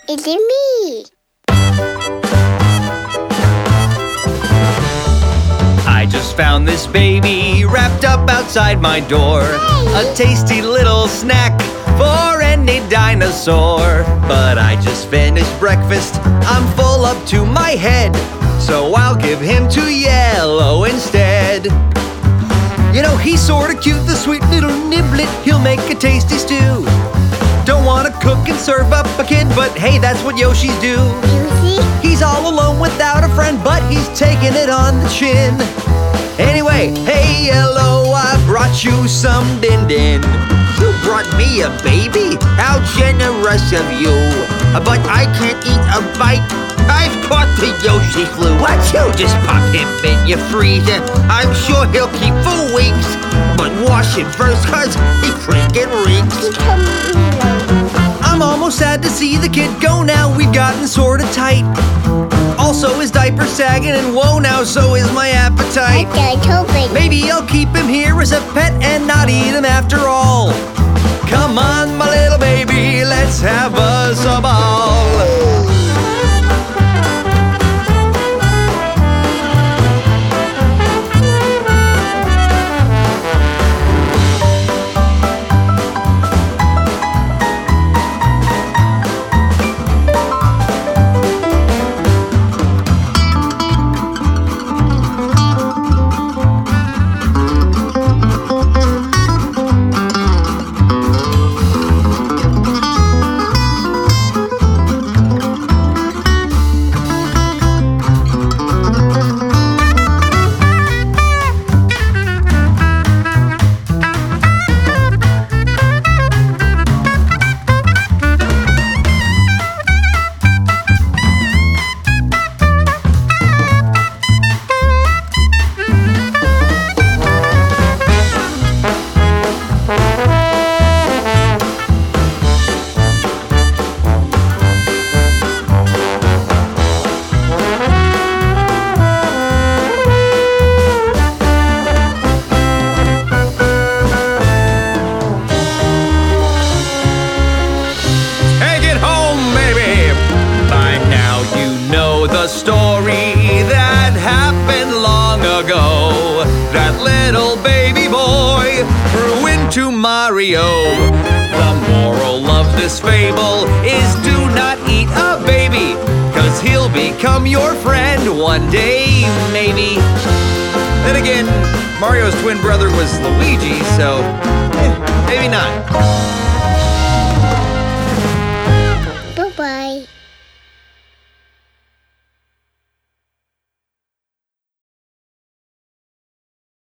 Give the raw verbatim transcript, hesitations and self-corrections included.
It's me. I just found this baby wrapped up outside my door. A tasty little snack for any dinosaur. But I just finished breakfast, I'm full up to my head, so I'll give him to Yellow instead. You know, he's sorta cute, the sweet little niblet, he'll make a tasty stew. Don't wanna cook and serve up a kid, but hey, that's what Yoshis do. Yoshi? He's all alone without a friend, but he's taking it on the chin. Anyway, hey Yellow, I brought you some din din. You brought me a baby? How generous of you. But I can't eat a bite. I've caught the Yoshi flu. Watch you just pop him in your freezer. I'm sure he'll keep for weeks. But wash him first, cause he freaking reeks. I'm almost sad to see the kid go now. We've gotten sorta tight. Also, his diaper's sagging, and whoa now, so is my appetite. Maybe I'll keep him here as a pet and not eat him after all. Come on, my little baby, let's have us a ball. The story that happened long ago. That little baby boy grew into Mario. The moral of this fable is do not eat a baby, cause he'll become your friend one day, maybe. Then again, Mario's twin brother was Luigi, so eh, maybe not. Bye-bye.